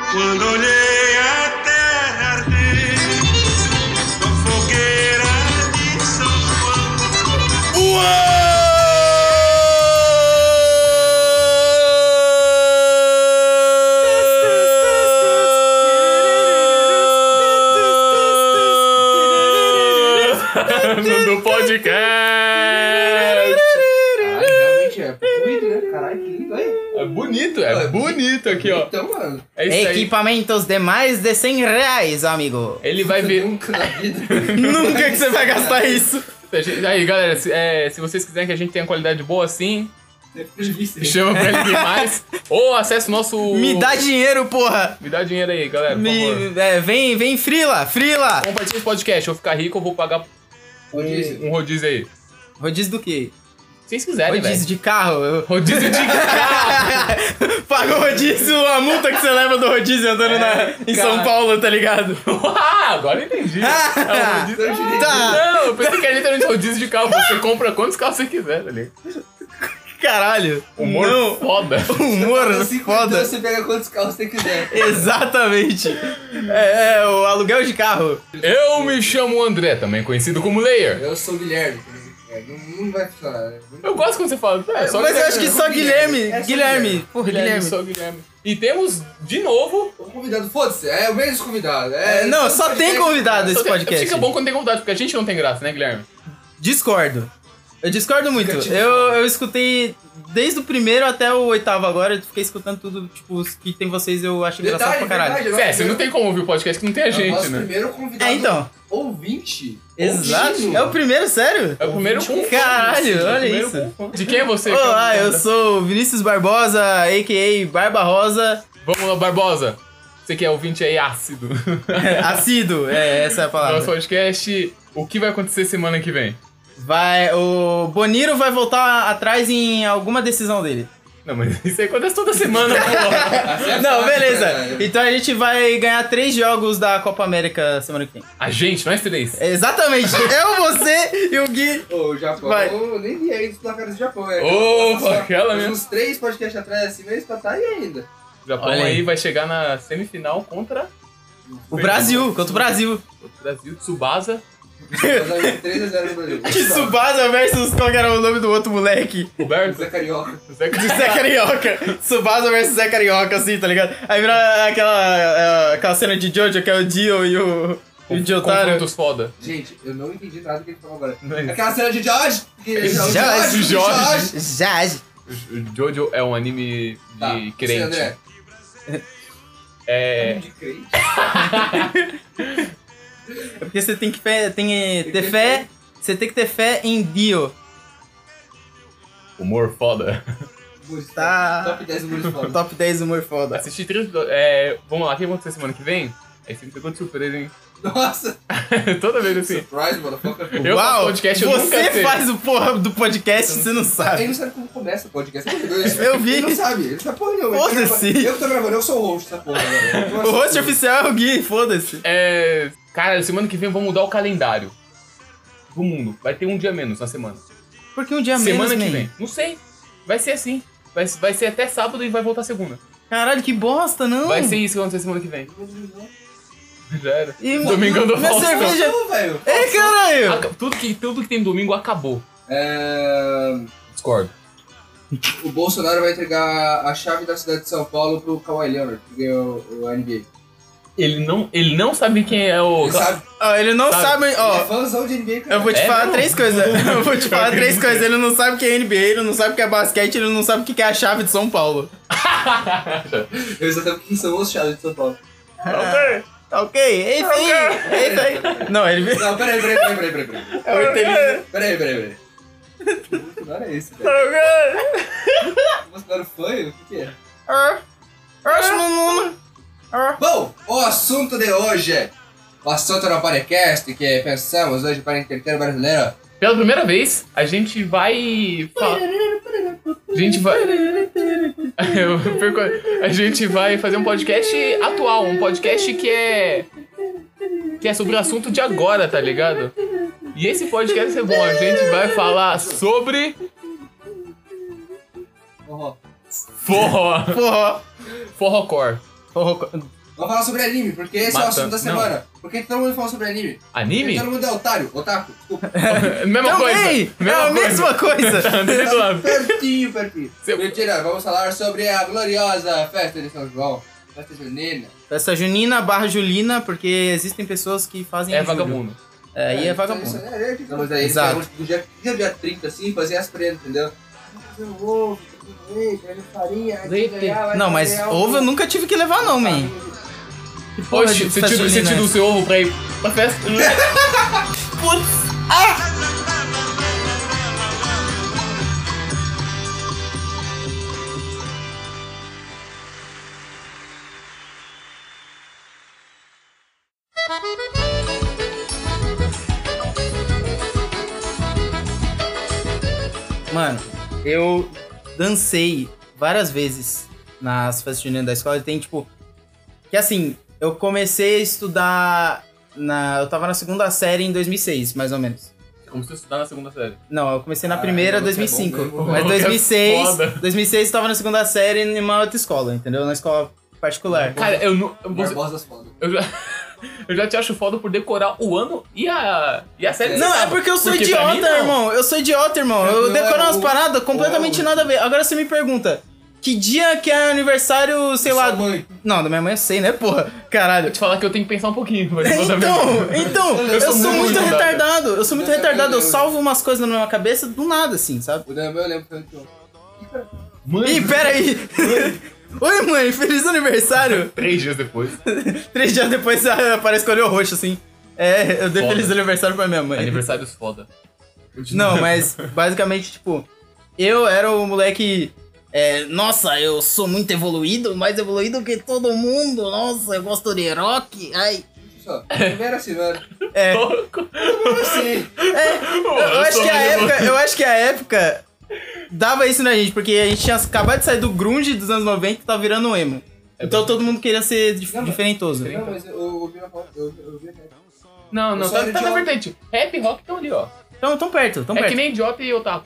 Quando olhei a terra arder, com fogueira de São João. Do podcast. Realmente é bonito, né? Caralho, que lindo, hein? É bonito aqui, ó. Então, mano. É isso aí. Equipamentos de mais de 100 reais, amigo. Ele vai ver. Nunca na vida. Nunca que você vai gastar isso. Aí, galera, se vocês quiserem que a gente tenha qualidade boa assim, chama pra ninguém mais. Ou acesse o nosso. Me dá dinheiro, porra. Me dá dinheiro aí, galera, por favor. Vem, frila. Compartilha esse podcast. Eu vou ficar rico, eu vou pagar um rodízio aí. Rodízio do quê? Se vocês quiserem, velho. Rodízio de carro. Rodízio de carro. Paga o rodízio, a multa que você leva do rodízio andando em São Paulo, tá ligado? Agora eu entendi. É um rodízio. Tá. Não, eu pensei que era literalmente rodízio de carro. Você compra quantos carros você quiser, tá ligado? Caralho. Humor Não. foda. Humor Então foda. você pega quantos carros você quiser. Exatamente. É o aluguel de carro. Eu me chamo André, também conhecido como Layer. Eu sou o Guilherme. Não vai funcionar. Eu gosto quando você fala. Só Mas eu acho que só Guilherme. É só Guilherme. Porra, Guilherme. Só Guilherme. E temos, de novo... O convidado, foda-se, é o mesmo convidado. Não, só tem convidado esse podcast. Fica bom quando tem convidado, porque a gente não tem graça, né, Guilherme? Discordo. Eu discordo muito. Eu escutei desde o primeiro até o 8º agora. Eu fiquei escutando tudo, tipo, os que tem vocês eu acho engraçado pra caralho. Você não tem como ouvir o podcast que não tem a gente, nosso né? primeiro convidado Então. ouvinte. Exato. Ouvinte. É o primeiro, sério? É o primeiro com Caralho, fã, olha primeiro isso. com fã. De quem é você? Olá, eu sou o Vinícius Barbosa, a.k.a. Barba Rosa. Vamos lá, Barbosa. Você que é ouvinte aí ácido. Assíduo, essa é a Nosso palavra. podcast, o que vai acontecer semana que vem? O Boniro vai voltar atrás em alguma decisão dele. Não, mas isso aí acontece toda semana, porra. Não, beleza. Então a gente vai ganhar 3 jogos da Copa América semana que vem. A gente, nós 3. Exatamente. Eu, você e o Gui. O Japão, Vai. eu nem vi aí isso na cara do Japão, velho. Opa, aquela mesmo. Uns 3 podcasts atrás, assim, mas tá aí ainda. O Japão Olha aí. aí vai chegar na semifinal contra O Brasil, contra o Brasil. o Brasil, Tsubasa. 3-0 no Brasil. Tsubasa versus qual que era o nome do outro moleque? Roberto. Zé Carioca. Zé Zé Carioca. Tsubasa versus Zé Carioca, assim, tá ligado? Aí vira aquela cena de Jojo, que é o Dio e o Jotaro. Confrontos foda. Gente, eu não entendi nada do que ele falou agora. Não é. Aquela cena de Jorge. Jorge. O Jojo é um anime de Tá, crente. você, André. É. De crente. É porque você tem que ter fé. Você tem que ter fé em Dio. Humor foda. Tá. Top 10 humores foda. Top 10 humor foda. Assisti 3. Vamos lá, o que vai acontecer semana que vem? Aí você me pegou de surpresa, hein? Nossa. Toda vez assim. Surprise, motherfucker. Eu faço podcast, eu nunca você sei. faz o porra do podcast, você não Ele sabe. não sabe como começa o podcast. Você entendeu isso? Eu vi. Ele não sabe. Ele não sabe porra nenhuma. Foda-se. Eu que tô gravando, eu sou o host dessa porra. Galera. O host oficial é o Gui, foda-se. Cara, semana que vem vamos mudar o calendário do mundo. Vai ter um dia menos na semana. Porque um dia Semana menos, que man. vem. Não sei. Vai ser assim. Vai ser até sábado e vai voltar segunda. Caralho, que bosta, não. Vai ser isso que vai acontecer semana que vem. Já era. E Domingão do minha Faustão. cerveja... Não, velho. caralho. Tudo que tem domingo acabou. Discordo. O Bolsonaro vai entregar a chave da cidade de São Paulo pro Kawhi Leonard, que ganhou o NBA. Ele não sabe quem é o... Ele sabe. Ele não sabe, Ele é ó. fãzão de NBA, cara. Eu vou te falar mesmo? 3 coisas. Eu vou te falar 3 coisas. Ele não sabe o que é NBA, ele não sabe o que é basquete, ele não sabe o que é a chave de São Paulo. Eu só sabe quem são os chaves de São Paulo. Ok, é isso aí. É isso aí. Não, ele... Não, peraí. É o inteligente. Peraí. O Bolsonaro é esse, velho. O Bolsonaro foi? O que é? Acho não. Bom, o assunto de hoje, o assunto do podcast que pensamos hoje para entreter o brasileiro. Pela primeira vez, a gente vai... A gente vai fazer um podcast atual, um podcast que é sobre o assunto de agora, tá ligado? E esse podcast é bom, a gente vai falar sobre... Forró. Forró. Forró. Forrocore. Forró. Vamos falar sobre anime, porque esse é o assunto da semana. Por que todo mundo fala sobre anime? Anime? Porque todo mundo é otário, otaku, desculpa. Mesma coisa. É a mesma coisa. Tá do lado. Pertinho. Seu- Mentira, vamos falar sobre a gloriosa festa de São João. Festa junina. Festa junina / julina, porque existem pessoas que fazem É em julho. vagabundo. É, e é vagabundo. Não, mas aí, Exato. do dia 30, assim, fazer as prendas, entendeu? Fazer um ovo, fazer leite, fazer farinha, Leite. Não, mas ovo eu nunca tive que levar não, man. Que porra Oxe, de você festa tira junina o seu ovo pra ir pra festa? Putz! Ah! Mano, eu dancei várias vezes nas festas juninas da escola e tem, tipo... Que assim, eu comecei a estudar... Eu tava na segunda série em 2006, mais ou menos. Você começou a estudar na segunda série. Não, eu comecei na primeira, você é 2005. bom mesmo. Mas Que 2006, foda. 2006 eu tava na segunda série em uma outra escola, entendeu? Na escola particular. Cara, eu não... Barbosa das fodas. Eu já te acho foda por decorar o ano e a série. que Não, você é tava. porque eu sou pra idiota, mim, não. irmão. Eu sou idiota, irmão. Eu Não, decoro umas o- paradas completamente o- nada a ver. Agora você me pergunta, que dia que é aniversário, sei lá... Sua mãe. Não, da minha mãe eu sei, né, porra? Caralho. Vou te falar que eu tenho que pensar um pouquinho. Mas eu vou dar Então, eu sou sou muito muito retardado. retardado. Eu sou muito Eu retardado. Eu também, salvo umas coisas na minha cabeça do nada, assim, sabe? O Daniel eu lembro tanto. Mãe, Ih, pera aí. Oi, mãe, feliz aniversário. 3 dias depois. 3 dias depois parece que olhou roxo, assim. É, eu dei Foda. feliz aniversário pra minha mãe. Aniversários foda. Não, mas basicamente, tipo, eu era o moleque. Nossa, eu sou muito evoluído, mais evoluído que todo mundo. Nossa, eu gosto de rock. Ai. Só, não era assim, não era É, assim. eu acho que a época dava isso na gente, porque a gente tinha acabado de sair do grunge dos anos 90 e tava virando um emo. Então todo mundo queria ser Não, mas- diferentoso. Não, mas eu ouvi uma foto, eu ouvi a foto. Não, Eu só tá era na idiota. vertente. Rap e rock estão ali, ó. Então, tão perto, tão É perto. que nem idiota e otaku.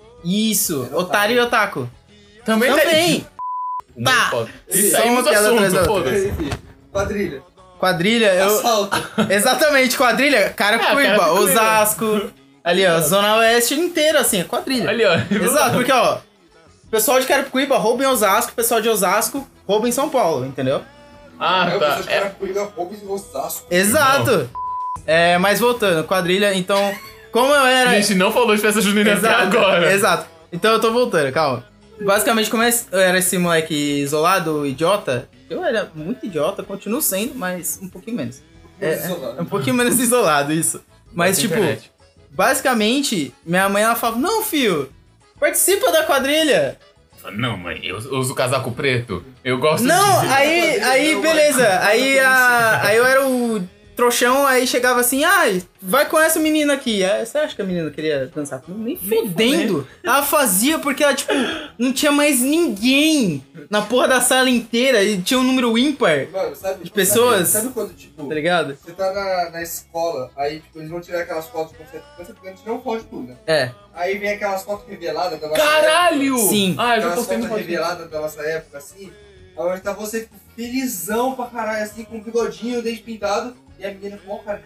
Isso, Era otário e otaku. Também Também. Tá. Foda. Sim, Isso aí só uma muda piada atrás da assunto, outra. foda-se. Enfim, quadrilha. Quadrilha, eu... Assalto. Exatamente, quadrilha, Carapicuíba, Carapicuíba. Osasco, ali ó, Zona Oeste inteira, assim, é quadrilha. Ali, ó. Exato, porque ó, pessoal de Carapicuíba rouba em Osasco, pessoal de Osasco rouba em São Paulo, entendeu? Ah, Eu tá. preciso de cara comigo, roubo e Osasco. Exato. Mas voltando, quadrilha, então, como eu A era... gente não falou de festa junina até agora. Exato. Então eu tô voltando, calma. Basicamente, como eu era esse moleque isolado, idiota, eu era muito idiota, continuo sendo, mas um pouquinho menos. Isolado. Um pouquinho menos isolado, isso. Mas, tipo, Internet. basicamente, minha mãe, ela falava, não, filho, participa da quadrilha. Não, mãe, eu uso casaco preto. Eu gosto Não, de... aí, beleza. Aí eu era o trouxão, aí chegava assim, vai com essa menina aqui. Aí, você acha que a menina queria dançar comigo? Nem fudendo. Ela fazia porque ela, tipo, não tinha mais ninguém na porra da sala inteira e tinha um número ímpar, Mano, sabe? De pessoas? Sabe quando, tipo, tá ligado? você tá na escola, aí, tipo, eles vão tirar aquelas fotos quando você não pode tudo, né? É, Aí vem aquelas fotos reveladas da nossa Caralho! Sim. Ah, eu já Aquelas postei no fotos podcast. reveladas da nossa época, assim. Aí tá você tipo, felizão pra caralho, assim, com um bigodinho, dente pintado, e a menina com o cara.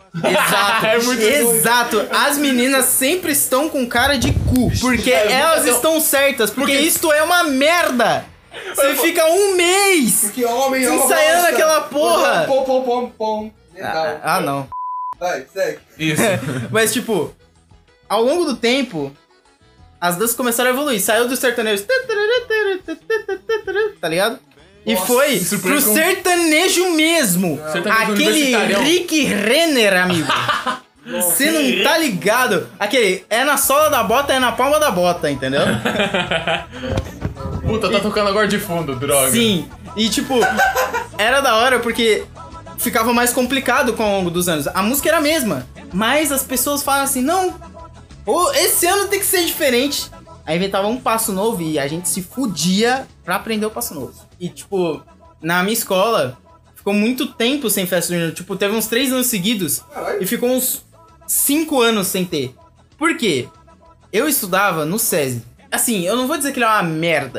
exato, É muito exato. As meninas sempre estão com cara de cu, porque elas estão certas, porque isto é uma merda. Você fica um mês Porque homem Se ama ensaiando bosta. aquela porra. Pom, pom, pom, pom. Legal. não. Vai, segue. Isso. Mas, tipo, ao longo do tempo, as danças começaram a evoluir. Saiu do sertanejo. Tá ligado? E Nossa, foi isso pro foi com- sertanejo mesmo. Sertanejo Aquele universitarião. Rick Renner, amigo. Você não tá ligado? Aquele é na sola da bota, é na palma da bota, entendeu? Puta, tá tocando agora de fundo, droga. Sim. E, tipo, era da hora porque ficava mais complicado com o longo dos anos. A música era a mesma, mas as pessoas falam assim, não, esse ano tem que ser diferente. Aí inventava um passo novo e a gente se fudia pra aprender o passo novo. E, tipo, na minha escola, ficou muito tempo sem festa junina. Tipo, teve uns 3 anos seguidos Caralho. e ficou uns 5 anos sem ter. Por quê? Eu estudava no SESI. Assim, eu não vou dizer que ele é uma merda,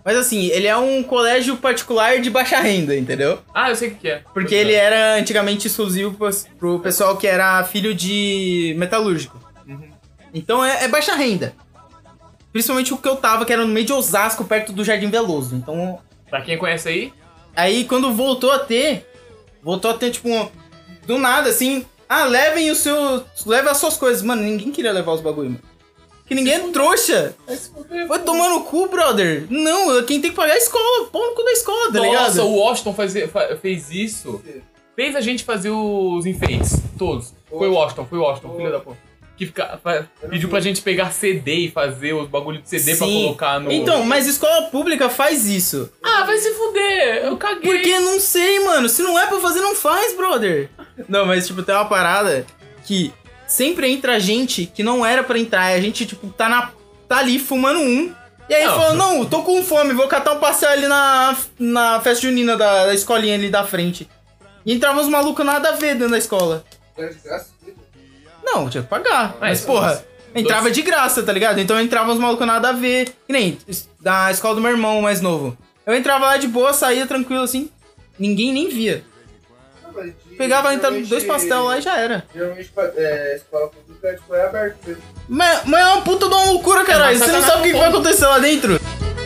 Mas assim, ele é um colégio particular de baixa renda, entendeu? Ah, eu sei o que é. Porque ele era antigamente exclusivo pro pessoal que era filho de metalúrgico. Então é baixa renda. Principalmente o que eu tava, que era no meio de Osasco, perto do Jardim Veloso. Então... Pra quem conhece aí... Aí quando voltou a ter, tipo, do nada, assim... Ah, levem as suas coisas. Mano, ninguém queria levar os bagulho, mano. Que ninguém é trouxa. Vai tomar no cu, brother. Não, quem tem que pagar é a escola. Pau no cu da escola, tá ligado? Nossa, o Washington fez isso. Fez a gente fazer os enfeites, todos. Foi o Washington, filho da porra. Que pediu pra gente pegar CD e fazer os bagulhos de CD pra colocar no... Então, mas escola pública faz isso. Ah, vai se fuder, eu caguei. Porque não sei, mano. Se não é pra fazer, não faz, brother. Não, mas tipo, tem uma parada que sempre entra gente que não era pra entrar. E a gente, tipo, tá ali fumando um. E aí falou, não, tô com fome, vou catar um passeio ali na festa junina da escolinha ali da frente. E entravam uns malucos nada a ver dentro da escola. Não, tinha que pagar. Mas, porra, entrava de graça, tá ligado? Então entrava uns malucos nada a ver. Que nem da escola do meu irmão mais novo. Eu entrava lá de boa, saía tranquilo assim. Ninguém nem via. Pegava, entrava 2 pastel lá e já era. Geralmente, escola pública tipo, é aberto mesmo. Mas é uma puta de uma loucura, caralho. Você não sabe o que vai acontecer lá dentro.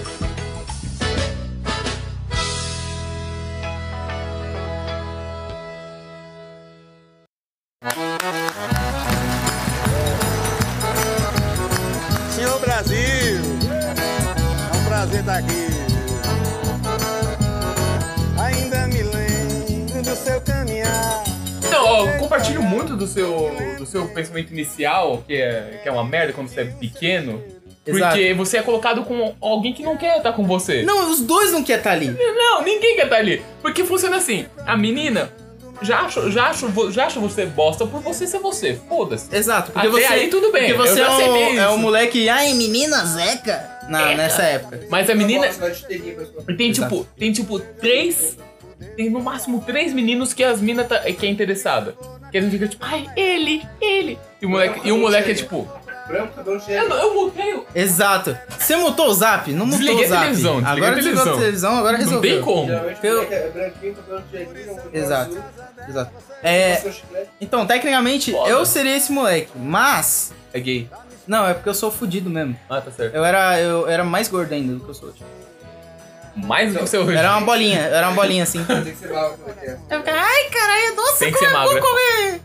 Senhor Brasil, é um prazer estar aqui. Ainda me lembro do seu caminhar. Então, ó, eu compartilho muito do seu pensamento inicial, que é uma merda quando você é pequeno. Exato. Porque você é colocado com alguém que não quer estar com você. Não, os dois não querem estar ali. Não, ninguém quer estar ali. Porque funciona assim, a menina... Já acho você bosta por você ser você. Foda-se. Exato, porque Até você... aí tudo bem. Porque você eu já aceitei é isso. um moleque... Ai, menina Zeca. Nessa época. Mas a menina... Tem Exato. tipo 3... Tem no máximo 3 meninos que as minas que é interessada. Que a gente fica tipo, ai, ele. E o moleque é tipo... Branco, cabelo cheio. Eu mutei. Exato. Você mutou o zap? Não mutou Desliguei o zap. a televisão. Agora desligou a televisão, agora Não resolveu. tem como. Geralmente Eu- é branquinho, cabelo cheio. Exato. Exato. Passa o chiclete. Então, tecnicamente, Foda. eu seria esse moleque. Mas... É gay. Não, é porque eu sou fudido mesmo. Ah, tá certo. Eu era mais gordo ainda do que eu sou hoje. Mais do que o seu Eu era uma bolinha assim. Tem que ser mal, como é que é? Eu ficava, ai, caralho, nossa, Tem que ser como eu magra. vou comer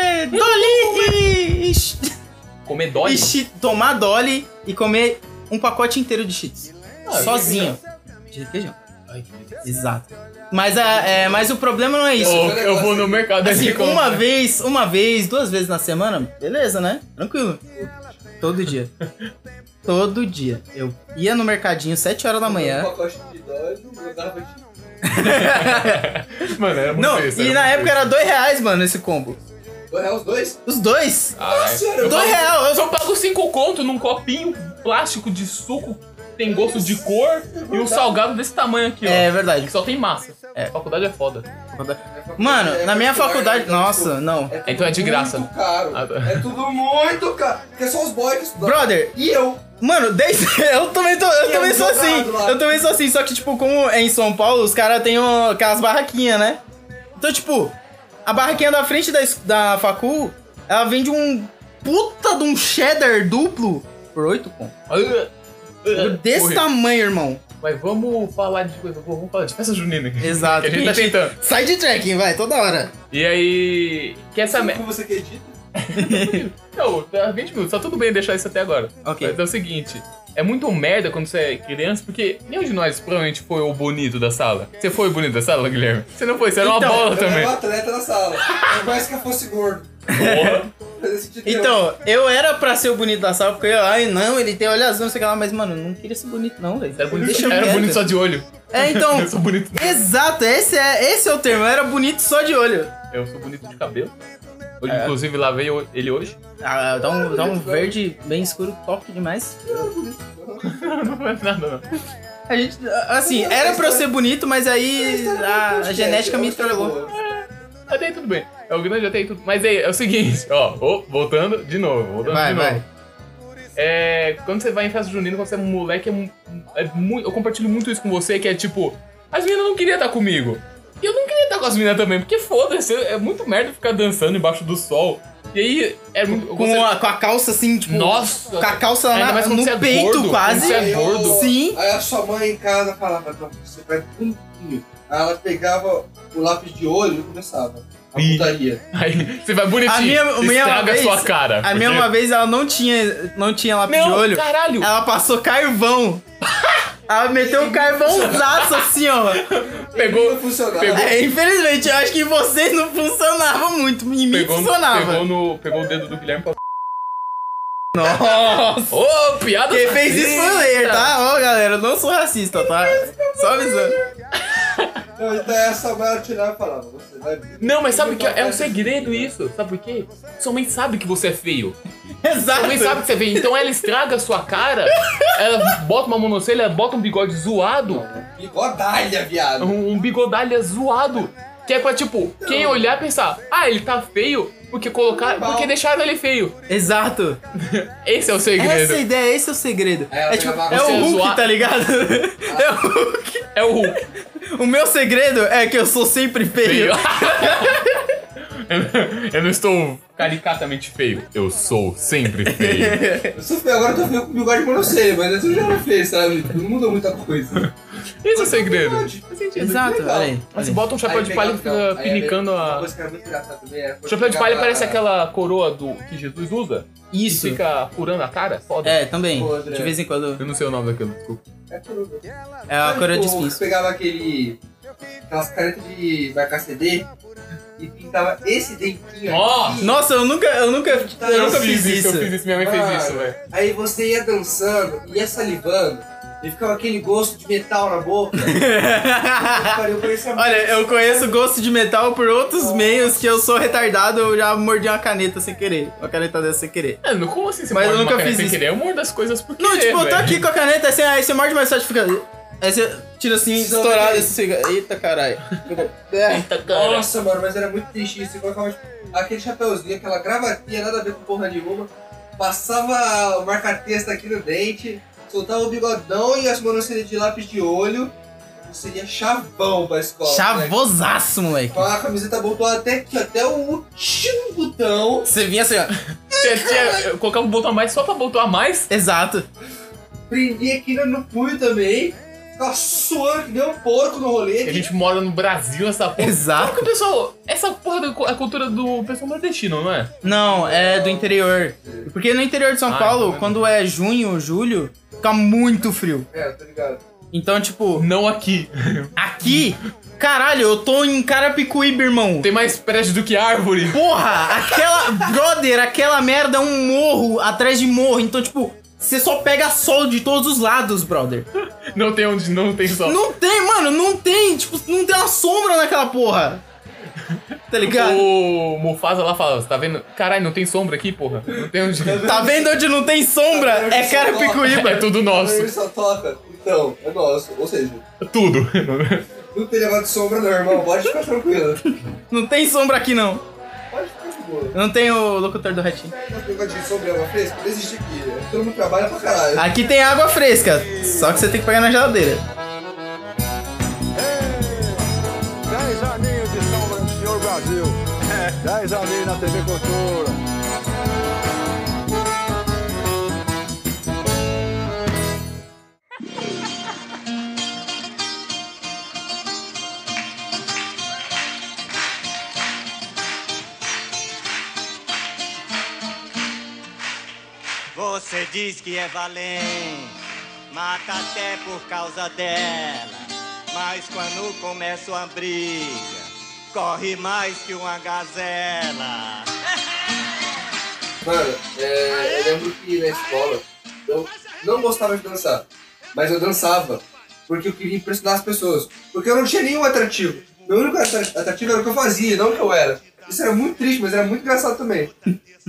Dolly Comer dói. tomar Dolly e comer um pacote inteiro de cheats. Sozinho. De requeijão. Ai, que delícia. Exato. Mas o problema não é isso. Eu vou no mercado Assim, e compro. uma vez, 2 vezes na semana, beleza, né? Tranquilo. Todo dia. Todo dia. Eu ia no mercadinho 7 horas da Um manhã. pacote de dólar, eu dava de... Mano, era muito Não, isso, e na muito época era R$2, mano, esse combo. Os dois? Os dois. Caralho. Sério? Eu R$2. pago- Eu só pago 5 conto num copinho plástico de suco que tem gosto de cor e um salgado desse tamanho aqui, ó. É verdade. Que só tem massa. É. A faculdade é foda. Mano, na minha faculdade. Nossa, não. Então é de graça. Muito caro. Ah, tá. É tudo muito caro. Porque são os boys que estudam. Brother, E eu. mano, desde. Eu também sou assim. jogado lá. Eu também sou assim. Só que, tipo, como é em São Paulo, os caras têm aquelas barraquinhas, né? Então, tipo, a barraquinha da frente da facul, ela vende um puta de um cheddar duplo por 8 conto. Desse Corre. tamanho, irmão. Mas vamos falar de coisa. Vamos falar de festa junina aqui. Exato. Que a gente tá tentando. Sai de tracking, vai, toda hora. E aí. Que essa merda. Como você acredita? Não, tá 20 minutos, tá tudo bem deixar isso até agora. Ok. Mas é o seguinte, é muito merda quando você é criança, porque nenhum de nós provavelmente foi o bonito da sala. Você foi o bonito da sala, Guilherme? Você não foi, você era uma Então, bola Eu também. era um atleta na sala. É mais que eu fosse gordo. Porra. Fazia sentido nenhum. Então, eu era pra ser o bonito da sala, porque ai não, ele tem olho azul, não sei o que lá, mas mano, eu não queria ser bonito não, velho. Você era bonito, Deixa eu era quieto. bonito só de olho. É, então, Eu sou bonito. exato, esse é o termo, eu era bonito só de olho. Eu sou bonito de cabelo. Hoje, inclusive, lavei ele hoje. Ah, dá um verde bem escuro, top demais. Não foi nada, não. A gente, assim, era pra eu ser bonito, mas aí a genética me estrelou. Até aí tudo bem. É o grande até aí tudo. Mas aí, é o seguinte, ó, voltando de novo. Vai. Quando você vai em festa junina, quando você é moleque, eu compartilho muito isso com você, que é tipo, as meninas não queriam estar comigo. E eu não queria estar com as meninas também, porque foda-se, é muito merda ficar dançando embaixo do sol. E aí, com a calça assim, tipo... Nossa! Com a calça ainda mais quando no você é peito, gordo, quase. quando você é gordo. Sim. Aí a sua mãe em casa falava, não, você vai bonitinho. Aí ela pegava o lápis de olho e começava a putaria. Aí você vai bonitinho, estraga a sua cara. A minha uma vez, ela não tinha lápis de olho. Caralho! Ela passou carvão. Ela meteu um carvãozaço assim, ó. Pegou. Infelizmente, eu acho que em vocês não funcionava muito. Em mim funcionava. Pegou o dedo do Guilherme pra... Nossa! Ô, piada Quem fez isso foi o Leir, tá? Ó, galera, eu não sou racista, tá? Só avisando. Não, então essa mãe ela tirava e falava, você vai... Não, mas sabe que é um segredo isso? Sabe por quê? Sua mãe sabe que você é feio. Exato. Sua mãe sabe que você é feio. Então ela estraga a sua cara, ela bota uma monocelha, ela bota um bigode zoado. Bigodalha, viado. Um bigodalha zoado. Que é pra, tipo, quem olhar e pensar, ele tá feio porque deixaram ele feio. Exato. Esse é o segredo. Essa é a ideia, esse é o segredo. É tipo, você o Hulk, zoar. tá ligado? É o Hulk. É o Hulk. O meu segredo é que eu sou sempre feio. Eu não estou caricatamente feio. Eu sou sempre feio. Eu sou feio, agora eu tô feio com bigode de monocelha, mas antes eu já era feio, sabe? Não mudou muita coisa. Esse é o segredo. Faz sentido. Exato, Legal. olha aí. Mas você bota um chapéu de palha e fica pinicando Uma a... coisa que era muito engraçada também era... O chapéu de palha parece aquela coroa que Jesus usa. Isso. E fica furando a cara. Foda. É, também. Pô, André. De vez em quando. Eu não sei o nome daquilo, desculpa. É a coroa de espinhos. Você pegava aquelas canetas de marcar CD e pintava esse dentinho aqui. Nossa, eu nunca fiz isso. Eu fiz isso, minha mãe fez Mano, isso, velho. Aí você ia dançando, ia salivando, e ficava aquele gosto de metal na boca. Olha, eu conheço gosto de metal por outros meios que eu sou retardado, eu já mordi uma caneta sem querer. Uma caneta dessa sem querer. Como assim você Mas morde eu nunca uma caneta fiz sem isso. querer? Eu mordo as coisas por Não, querer, tipo, eu tô velho. aqui com a caneta, assim, aí você morde mais forte e fica... Aí você tira assim, estourado, assim, fica... Eita, caralho. Eita, cara. Nossa, mano, mas era muito triste isso. Você colocava tipo, aquele chapeuzinho, aquela gravatinha, nada a ver com porra nenhuma. Passava o marca-texto aqui no dente, soltava o bigodão e as monocelhas de lápis de olho. Você ia chavão pra escola. Chavosaço, moleque. Com a camiseta abotoada até aqui, até o último botão. Você vinha assim, ó. Eu colocava um botão a mais só pra botar mais. Exato. Prendia aqui no punho também. Ficava suando que nem um porco no rolê. A gente mora no Brasil, essa porra. Exato. Como que o pessoal... Essa porra é a cultura do pessoal nordestino, não é? Não, é do interior. Porque no interior de São Paulo, então é quando é junho, julho, fica muito frio. Tá ligado? Então, tipo, Não aqui. aqui, caralho, eu tô em Carapicuíba, irmão. Tem mais prédio do que árvore. Porra, aquela merda é um morro atrás de morro. Então, tipo, você só pega sol de todos os lados, brother. Não tem onde não tem sol. Não tem, mano, não tem. Tipo, não tem uma sombra naquela porra. Tá ligado? O Mufasa lá fala, você tá vendo? Caralho, não tem sombra aqui, porra. Não tem onde... Tá vendo onde não tem sombra? É Carapicuíba. É tudo nosso. Ele só toca. Então, é nosso. Ou seja, Tudo. não tem negócio de sombra não, irmão. Pode ficar tranquilo. Não tem sombra aqui, não. Pode ficar de boa. Não tem o locutor do Ratinho. Esse negócio de sombra e água fresca não existe aqui. Todo mundo trabalha pra caralho. Aqui tem água fresca, só que você tem que pegar na geladeira. 10 aninhos de sombra do Senhor Brasil. 10 aninhos na TV Cultura. Você diz que é valente, mata até por causa dela. Mas quando começa uma briga, corre mais que uma gazela. Mano, eu lembro que na escola eu não gostava de dançar, mas eu dançava porque eu queria impressionar as pessoas. Porque eu não tinha nenhum atrativo. Meu único atrativo era o que eu fazia, não o que eu era. Isso era muito triste, mas era muito engraçado também.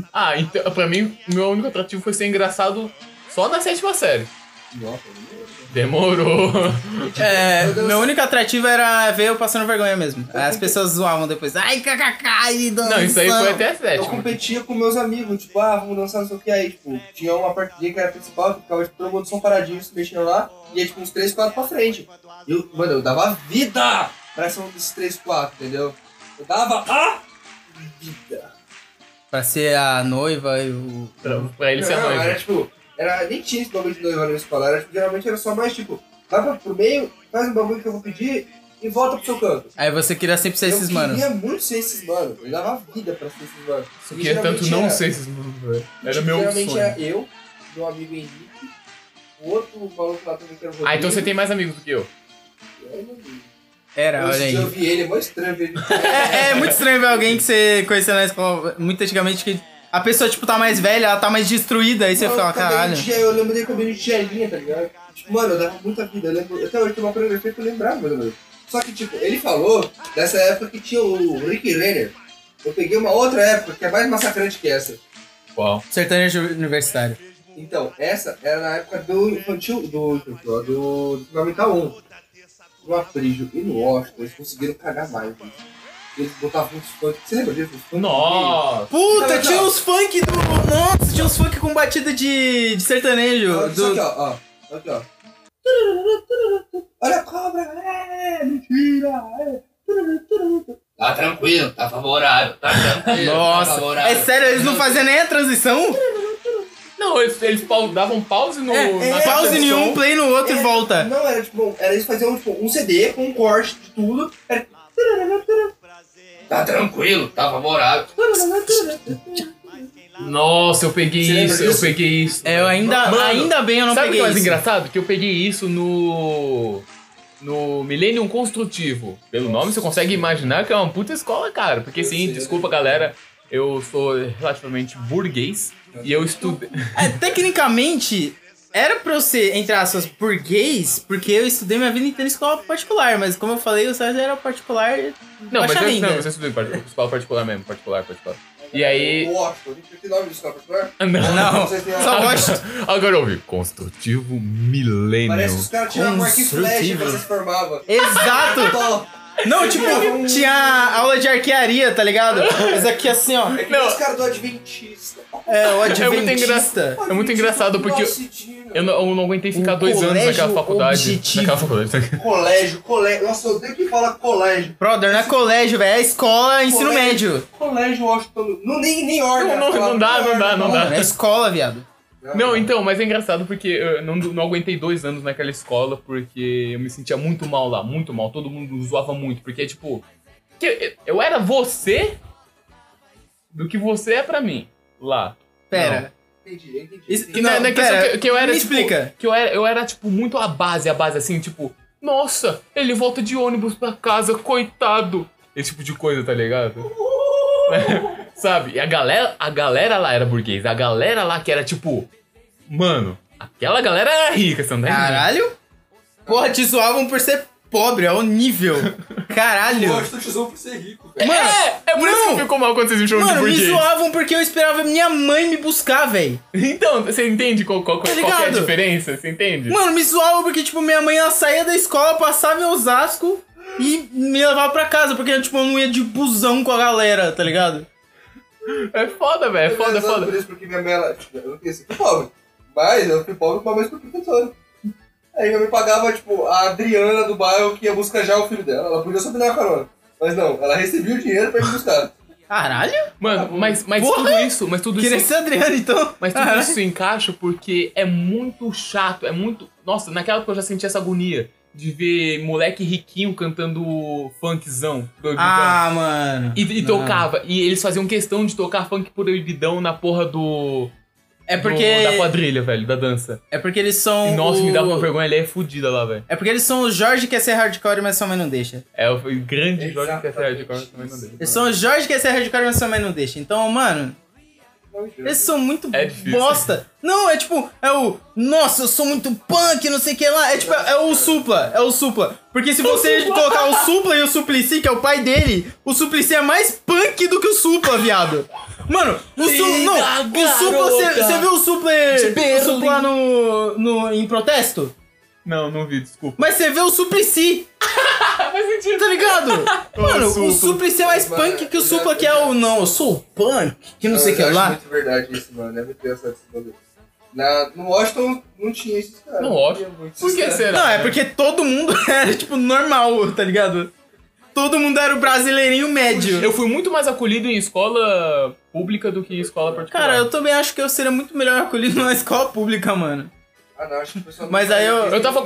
Então, pra mim, o meu único atrativo foi ser engraçado só na 7ª série. Nossa, Demorou. Meu único atrativo era ver eu passando vergonha mesmo. As pessoas zoavam depois. Ai, kkk, e dançando. Não, isso aí foi até Eu sétimo. competia com meus amigos, tipo, vamos dançar, não sei o que aí, tipo, tinha uma partidinha que era a principal, que ficava, tipo, todo mundo são paradinhos, se mexendo lá, e aí, tipo, uns 3, 4 pra frente. Mano, eu dava vida pra ser um desses 3, 4, entendeu? Eu dava a vida. Pra ser a noiva e o... Pra ele ser a Não, noiva. era, tipo, nem tinha esse bagulho de noiva na escola, era, tipo, geralmente era só mais, tipo, vai pro meio, faz um bagulho que eu vou pedir e volta pro seu canto. Aí você queria sempre ser esses manos. Eu queria muito ser esses manos, eu dava vida pra ser esses manos. Isso aqui é tanto não sei esses manos, velho. Era meu Geralmente sonho. era eu, meu amigo Henrique, o outro maluco lá também que era o Rodrigo. Ah, então você tem mais amigos do que eu. Era, olha aí. Eu vi ele, é mó estranho ver ele. É muito estranho ver alguém que você conheceu na escola muito antigamente que a pessoa, tipo, tá mais velha, ela tá mais destruída, aí você fala, caralho. Eu lembro dele cabelo de gelinha, tá ligado? Tipo, mano, eu dava muita vida. Eu lembro, até hoje tem uma coreografia que eu lembrava, mais ou menos. Só que, tipo, ele falou dessa época que tinha o Rick Renner. Eu peguei uma outra época que é mais massacrante que essa. Qual? Sertanejo universitário. Então, essa era na época do infantil, do Fundamental 1. No Aprígio e no Washington, eles conseguiram cagar mais, gente. Eles botavam uns funk. Você lembra disso? Uns funk Nossa! Puta, tinha uns funk do... Nossa, tinha uns funk com batida de sertanejo. Isso aqui, ó. Aqui, ó. Olha a cobra! Mentira! Tá tranquilo, tá favorável, tá tranquilo. Nossa, é sério, eles não faziam nem a transição? Não, eles davam pause no... na Pause em transição. um, play no outro e volta. Não, era tipo, eles faziam tipo, um CD com um corte de tudo. Era... Tá tranquilo, tá favorável. Nossa, eu peguei Você lembra isso, eu disso? peguei isso. Eu ainda bem eu não Sabe o que peguei é mais isso. engraçado? Que eu peguei isso no Millennium Construtivo. Pelo nome você consegue imaginar que é uma puta escola, cara. Porque sim, desculpa galera, eu sou relativamente burguês e eu estudei... Tecnicamente, era pra eu ser, entre aspas, burguês, porque eu estudei minha vida inteira em escola particular, mas como eu falei, o César era particular. Não, mas baixa renda. você estudou em escola particular mesmo, particular. E aí... Washington, a gente tem nome de escola particular? Não, Vocês têm só gosto. Agora eu ouvi. Construtivo Millennium. Parece que os caras tiravam um arco e flecha Construtivo. quando você se formava. Exato! Tó. Não, tipo, tinha aula de arquearia, tá ligado? Mas aqui assim, ó. É que nem os caras do Adventista. É, o muito Adventista. É muito engraçado porque eu não aguentei ficar 2 anos colégio naquela faculdade. objetivo. Colégio. Nossa, eu odeio que fala colégio. Brother, não é colégio, velho, é escola, ensino médio. Colégio, Washington. Nem ordem. Não dá. Não, é escola, viado. Não, então, mas é engraçado porque eu não aguentei 2 anos naquela escola porque eu me sentia muito mal lá, muito mal. Todo mundo zoava muito, porque tipo... Eu era você do que você é pra mim, lá. Pera. Entendi. E na questão pera, que eu era, me tipo, explica. que eu era, tipo, muito a base, assim, tipo... Nossa, ele volta de ônibus pra casa, coitado. Esse tipo de coisa, tá ligado? Sabe? E a galera lá era burguês. A galera lá que era, tipo... Mano, aquela galera era rica, você não tá entendendo? Caralho? Porra, te zoavam por ser pobre, é o nível. Caralho. Washington te zoou por ser rico, velho. Mano, É por isso que ficou mal quando vocês me chamam de Mano, me burguês. zoavam porque eu esperava minha mãe me buscar, velho. Então, você entende qual que é a ligado? diferença? Você entende? Mano, me zoavam porque, tipo, minha mãe ela saía da escola, passava em Osasco e me levava pra casa, porque, tipo, eu não ia de busão com a galera, tá ligado? É foda, velho. É foda. Por isso, porque minha mãe, ela, tipo, eu não queria ser pobre. Mas eu fui pobre uma vez por professora. Aí minha mãe pagava, tipo, a Adriana do bairro que ia buscar já o filho dela. Ela podia só me dar uma carona. Mas não, ela recebia o dinheiro pra ir me buscar. Caralho? Mano, mas Porra! tudo Queria isso... ser Adriano, então. Mas tudo Caralho. isso encaixa porque é muito chato, é muito... Nossa, naquela época eu já senti essa agonia de ver moleque riquinho cantando funkzão, proibidão. Ah, mano. E tocava. E eles faziam questão de tocar funk proibidão na porra É porque... da quadrilha, velho, da dança. É porque eles são. E, nossa, me dava uma vergonha, ele é fudida lá, velho. É porque eles são o Jorge que quer ser hardcore, mas sua mãe não deixa. É o grande Jorge Exatamente. que é hardcore também não deu. Eles são o Jorge que quer ser hardcore, mas sua mãe não deixa. Então, mano, eles são muito É difícil. bosta. Não, é tipo, é o. Nossa, eu sou muito punk, não sei o que lá. É tipo, é o Supla. Porque se você colocar o Supla e o Suplicy, que é o pai dele, o Suplicy é mais punk do que o Supla, viado. Mano, o Supla, você viu o Supla lá em protesto? Não vi, desculpa. Mas você vê o Suplicy, Faz sentido. tá ligado? Mano, Supla. o Suplicy é mais punk que o Supla, que é o... Não, eu sou punk, que não sei o que Eu acho lá. muito verdade isso, mano. É muito engraçado esse bagulho. No Washington não tinha esses caras. No Washington? Por que será? Não, é porque todo mundo era, tipo, normal, tá ligado? Todo mundo era o brasileirinho médio. Eu fui muito mais acolhido em escola pública do que em escola particular. Cara, eu também acho que eu seria muito melhor acolhido numa escola pública, mano. Ah, não, acho que o pessoal não Mas aí Eu tava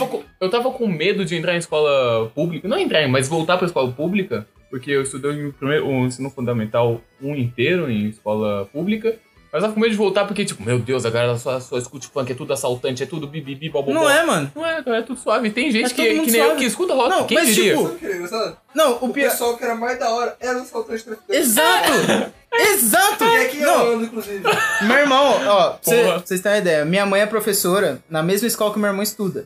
com medo de entrar em escola pública. Não entrar, mas voltar pra escola pública. Porque eu estudei o ensino fundamental inteiro em escola pública. Mas eu tava com medo de voltar porque, tipo, meu Deus, a galera só escute funk, é tudo assaltante, é tudo bibibi, bobobó. Não é, mano. Não é, cara, é tudo suave. Tem gente É todo mundo que nem eu suave. que escuta rock. Não, Quem mas, diria? tipo, Sabe o que é engraçado? Não, o O pior... pessoal que era mais da hora era o assaltante traficante. Exato! Exato! E aqui eu Não, ando, inclusive. meu irmão, ó, pra Porra. vocês terem uma ideia, minha mãe é professora na mesma escola que meu irmão estuda.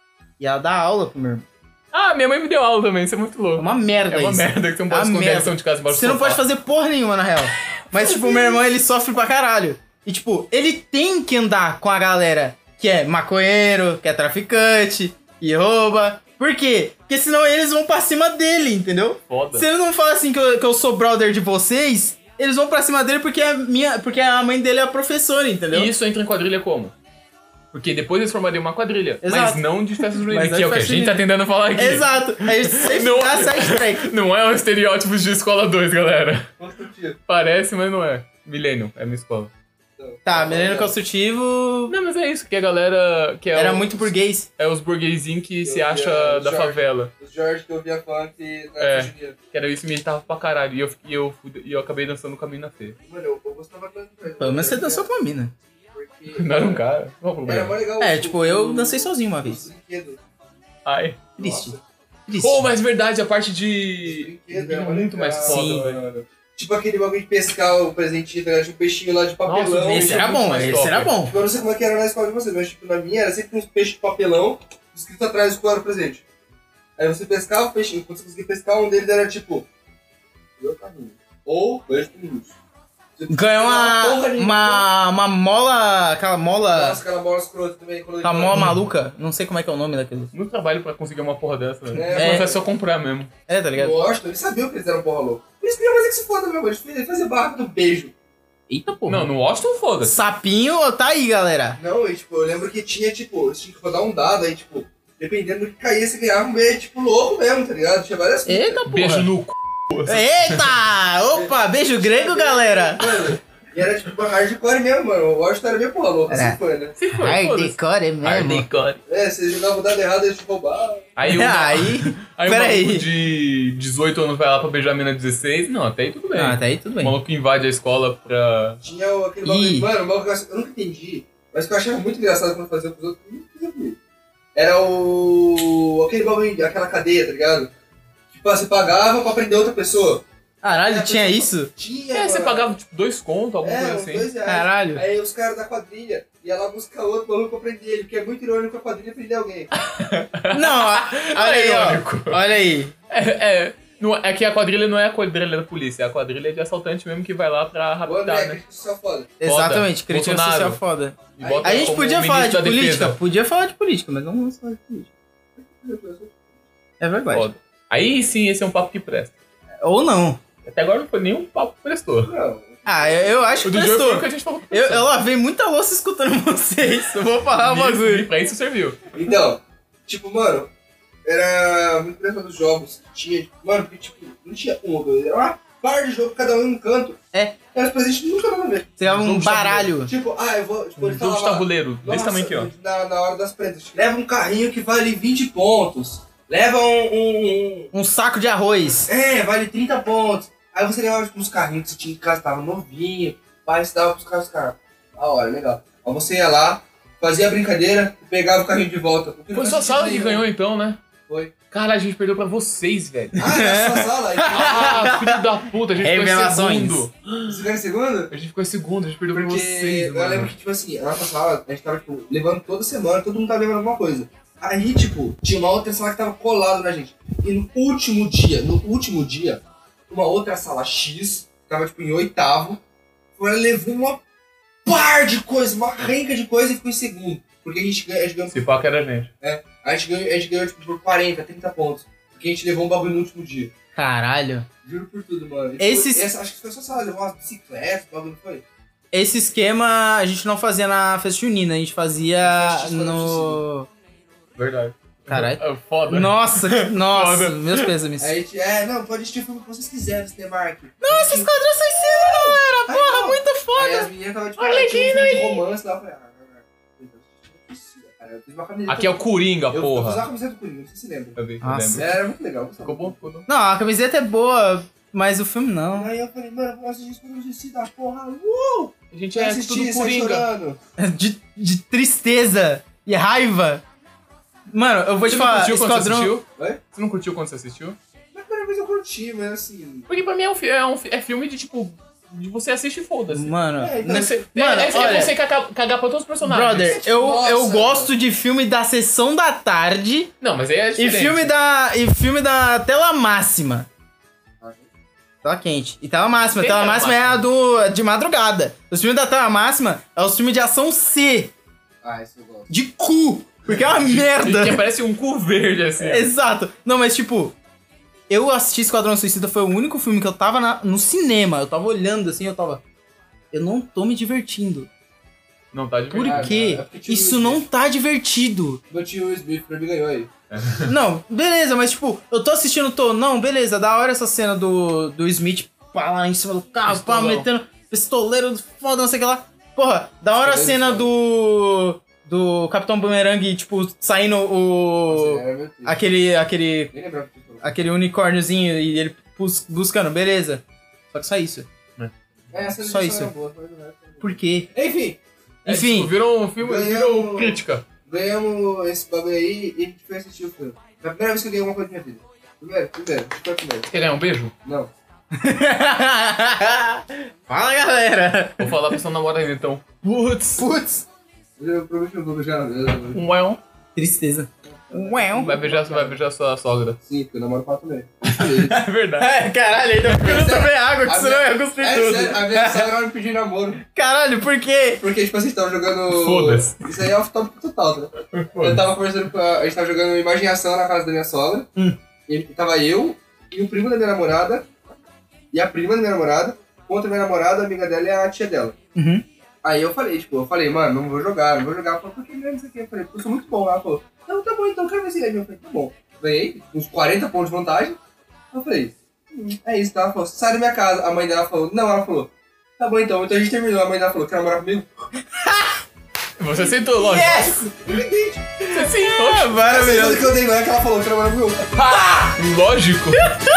E ela dá aula pro meu irmão. Ah, minha mãe me deu aula também, isso é muito É louco. uma merda É uma isso. merda que você não pode Uma esconder a merda. lição de casa embaixo do Você não sofá. pode fazer porra nenhuma, na real. Mas, tipo, meu irmão, ele sofre pra caralho. E, tipo, ele tem que andar com a galera que é maconheiro, que é traficante, que rouba. Por quê? Porque senão eles vão pra cima dele, entendeu? Foda. Se ele não fala assim que eu sou brother de vocês, eles vão pra cima dele porque a mãe dele é a professora, entendeu? E isso entra em quadrilha como? Porque depois eles formariam uma quadrilha. Exato. Mas não de festas juninas, Mas não que é de o que a festa gente tá junina. tentando falar aqui. Exato. A gente sempre Não- dá sidetrack. Não é o estereótipo de escola 2, galera. Construtivo. Parece, mas não é. Millennium é minha escola. Tá, milênio construtivo Não, mas é isso, que a galera... Que é era os- muito burguês. É os burguesinhos que Eu se via acha da Jorge. favela. Os Jorge que eu via funk na É. Juninho. Que era isso, me irritava pra caralho. E eu acabei dançando no caminho na feia. Mano, eu gostava tanto. Pelo menos você dançou com a mina. Porque Não era um cara. Qual o era problema? mó legal. É, tipo, eu dancei sozinho uma vez. Os brinquedos. Ai. Triste. Nossa. Triste. Pô, mas verdade, a parte de... Brinquedo, é mó muito legal. mais foda, Sim. velho. Tipo aquele bagulho de pescar o presentinho, tá ligado? Tinha um peixinho lá de papelão. Nossa, Esse era muito bom, mais esse top. era bom. Tipo, eu não sei como é que era na escola de vocês, mas tipo, na minha era sempre uns peixes de papelão, escrito atrás qual era o presente. Aí você pescava o peixinho, quando você conseguia pescar, um deles era tipo... Meu caminho. Ou beijo pro Lúcio. Você Ganhou porra nenhuma. uma mola, aquela mola, Nossa, aquela bola escrota também. Quando aquela mola maluca. Não sei como é que é o nome daquele. Muito trabalho pra conseguir uma porra dessa, velho. É. É só comprar mesmo. É, tá ligado? No Washington, eles sabiam que eles eram porra louca. Eles queriam fazer que se foda mesmo, eles faziam barra do beijo. Eita porra. Não, no Washington, foda-se. Sapinho tá aí, galera. Não, e tipo, eu lembro que tinha, tipo, você tinha que rodar um dado, aí, tipo, dependendo do que caía, você ganhava um beijo, tipo, louco mesmo, tá ligado? Tinha várias coisas. Eita porra. Beijo no c... Eita! Opa, beijo grego, galera. Mano, e era tipo hardcore mesmo, mano. O Washington era meio porra louca, É. assim foi, né? Se foi, foda-se. Hardcore mesmo. Hardcore. É, você jogava o dado errado, eles te roubavam. Aí, Aí, o pera maluco aí. de 18 anos vai lá pra beijar a mina de 16. Não, até aí tudo bem. Ah, tá aí tudo O bem. maluco invade a escola pra... Tinha aquele Ih. bagulho, mano, o bagulho que eu nunca entendi, mas que eu achava muito engraçado quando fazia com os outros, nunca fazia comigo. Era aquele bagulho, aquela cadeia, tá ligado? Tipo, você pagava pra prender outra pessoa. Caralho, tinha isso? Tinha, É, você mano. pagava tipo 2 contos, alguma É, coisa uns assim. R$2. Caralho. Aí os caras da quadrilha iam lá buscar outro maluco pra prender ele, porque é muito irônico a quadrilha prender alguém. Não, olha aí, irônico. ó. Olha aí. É que a quadrilha não é a quadrilha da polícia, é a quadrilha de assaltante mesmo que vai lá pra O raptar, André, né? crítica social foda. Exatamente, crítica Bolsonaro. social foda. E bota A gente como podia falar de ministro da política? defesa. Podia falar de política, mas não vamos falar de política. É verdade. Foda. Aí sim, esse é um papo que presta. Ou não. Até agora não foi nenhum papo que prestou. Não. Ah, eu acho O que do jogo foi o prestou. que a gente falou. que Eu prestou. lavei muita louça escutando vocês. Eu vou falar o Isso, bagulho. e pra isso serviu. Então, tipo, mano, era muito interessante dos jogos que tinha. Tipo, mano, porque tipo, não tinha um ou dois, era uma par de jogo, cada um em um canto. É. Era os presentes nunca nada a ver. Você dava um Jogo de baralho. Tipo, eu vou. Tipo, Um ele jogo de falava, tabuleiro, desse nossa, tamanho aqui, ó. Na hora das prendas. Tipo, leva um carrinho que vale 20 pontos. Leva Um saco de arroz. vale 30 pontos. Aí você levava tipo, uns carrinhos que você tinha em casa, tava novinho. Pai, você dava pros caras. Da hora, legal. Aí você ia lá, fazia a brincadeira e pegava o carrinho de volta. Porque não Foi faz sua sentido sala que nenhum. ganhou então, né? Foi. Caralho, a gente perdeu pra vocês, velho. Ah, era a sua sala? Aí, Ah, filho da puta, a gente ficou em Revelações. segundo. você ficou em segundo? A gente ficou em segundo, a gente perdeu pra Porque vocês, eu mano. lembro que, tipo assim, a nossa sala, a gente tava, tipo, levando toda semana, todo mundo tava levando alguma coisa. Aí, tipo, tinha uma outra sala que tava colada na gente. E no último dia, uma outra sala X, que tava, tipo, em oitavo, ela levou uma par de coisa, uma renca de coisa e ficou em segundo. Porque a gente ganhou Se pá que era gente. a gente ganhou tipo, por 40, 30 pontos. Porque a gente levou um bagulho no último dia. Caralho. Juro por tudo, mano. Acho que foi só, sei lá, levou umas bicicletas, o bagulho não foi. Esse esquema a gente não fazia na festa junina, a gente fazia Festa no... Verdade. Caralho. É foda. Nossa, nossa, Foda. meus pêsames. Aí a gente, não, pode assistir o filme que vocês quiserem no Cinemark. Nossa, Esquadrão Suicida, galera! Porra, muito Aí foda! as meninas estavam tipo, tinha um filme de romance lá, eu falei, cara, eu fiz uma camiseta. Aqui é o Coringa, Eu fiz uma porra. camiseta do Coringa, não sei se você lembra. Eu vi, eu Nossa. lembro. Era muito legal. Ficou bom, ficou bom. Não, a camiseta é boa, mas o filme não. Aí eu falei, mano, eu vou assistir Esquadrão Suicida, porra, A gente Eu é assisti, tudo saí Coringa. chorando. De tristeza e raiva. Mano, eu vou te Você não falar, curtiu quando você Esquadrão... assistiu? Oi? Você não curtiu quando você assistiu? Na primeira vez eu curti, mas assim... Porque pra mim é filme de tipo. De você assiste e foda-se. Mano, então, nesse- Mano, é olha, você cagar pra todos os personagens. brother, eu Nossa, gosto de filme da sessão da tarde Não, mas aí é e diferente. filme da tela máxima. Tela quente. E tela máxima. Tem Tela tela máxima é a de madrugada. Os filmes da tela máxima é os filmes de ação C. Esse eu gosto. De cu. Porque é uma merda. Que parece um cu verde, assim. Exato. Não, mas tipo... Eu assisti Esquadrão Suicida, foi o único filme que eu tava no cinema. Eu tava olhando assim, eu tava... Eu não tô me divertindo. Não tá de Por verdade. quê? é porque tinha Isso o não Smith. tá divertido. Meu tio Smith pra mim ganhou aí. Não, beleza, mas tipo, eu tô assistindo, não, beleza, da hora essa cena do Smith pá, lá em cima do carro, pá, Pistolão. metendo pistoleiro foda, não sei o que lá. Porra, da hora a cena do Capitão Boomerang, tipo, saindo Nossa, era meu tio. aquele Nem lembrava que falou. aquele unicórniozinho e ele buscando, beleza. Só que só isso. Essa Só edição isso. era boa, mas não era tão boa. Por quê? Enfim, Enfim, Tipo, virou um filme, virou Ganhamos- crítica. ganhamos esse bagulho aí e a gente foi assistir o filme. Foi a primeira vez que eu ganhei alguma coisa na minha vida. Primeiro, foi o primeiro. Quer ganhar um beijo? Não. Fala, galera. Vou falar pra sua namorada então. Putz. Putz. Eu prometo que eu vou beijar mesmo. Ué. Tristeza. Ué. Vai beijar sua sogra. Sim, porque eu namoro 4 meses. É verdade. É, caralho, ainda eu não tomei água, que senão eu ia cuspir tudo. Sério, a minha sogra me pediu namoro. Caralho, por quê? Porque, tipo assim, a gente tava jogando... Foda-se. Isso aí é off-topic total, né? Eu tava conversando com a gente tava jogando Imaginação na casa da minha sogra. E tava eu e o primo da minha namorada e a prima da minha namorada contra a minha namorada, a amiga dela e a tia dela. Uhum. Aí eu falei, mano, não vou jogar. Ela falou, por que mesmo isso aqui? Eu falei, porque eu sou muito bom. Ela falou, não, tá bom então, quero ver se ele é meu. Eu falei, tá bom. Ganhei, uns 40 pontos de vantagem. Eu falei, é isso, tá? Ela falou, sai da minha casa. A mãe dela falou, não, ela falou, tá bom então a gente terminou. A mãe dela falou, quer namorar comigo? Você aceitou, lógico. Yes! Você aceitou. Essa Maravilhoso. que eu dei, não é que ela falou, quer namorar comigo? Lógico.